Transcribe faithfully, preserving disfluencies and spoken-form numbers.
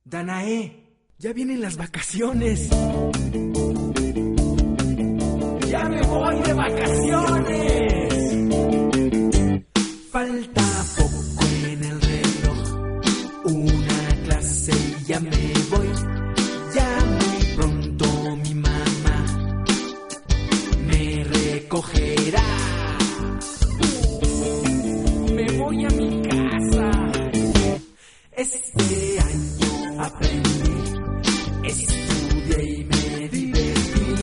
Danae, ya vienen las vacaciones. ¡Ya me voy de vacaciones!